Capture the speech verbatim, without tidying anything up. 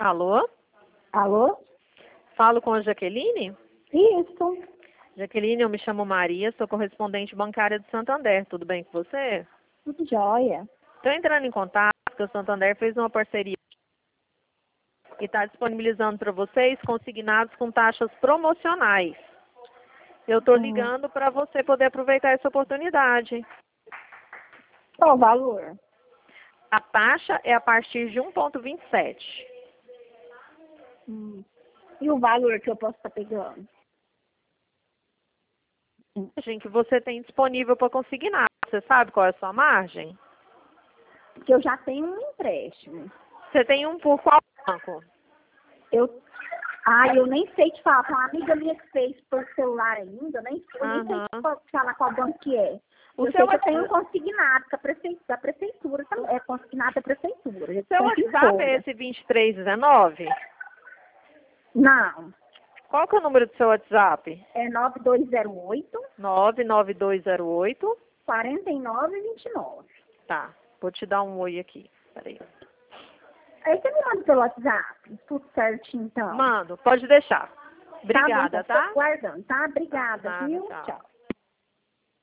Alô? Alô? Falo com a Jaqueline? Isso. Jaqueline, eu me chamo Maria, sou correspondente bancária do Santander. Tudo bem com você? Tudo jóia. Estou entrando em contato porque o Santander fez uma parceria e está disponibilizando para vocês consignados com taxas promocionais. Eu estou Hum. ligando para você poder aproveitar essa oportunidade. Qual o valor? A taxa é a partir de um vírgula vinte e sete. Hum. E o valor que eu posso estar pegando? Margem que você tem disponível para consignar. Você sabe qual é a sua margem? Porque eu já tenho um empréstimo. Você tem um por qual banco? Eu... Ah, eu nem sei te falar. Tem uma amiga minha que fez por celular ainda. Nem, eu nem sei Aham. te falar qual banco que é. O eu seu sei que eu tenho um WhatsApp- consignado da prefeitura, da prefeitura. É consignado da prefeitura. seu Tem WhatsApp é folha. esse vinte e três dezenove? Não. Qual que é o número do seu WhatsApp? É nove dois zero oito, nove nove dois zero oito. quatro nove dois nove. Tá, vou te dar um oi aqui. Peraí. Aí você me manda pelo WhatsApp. Tudo certinho, então. Mando, pode deixar. Tá bom, Obrigada, então, tá? tô guardando, tá? Obrigada, Nada, viu? tchau. Tchau.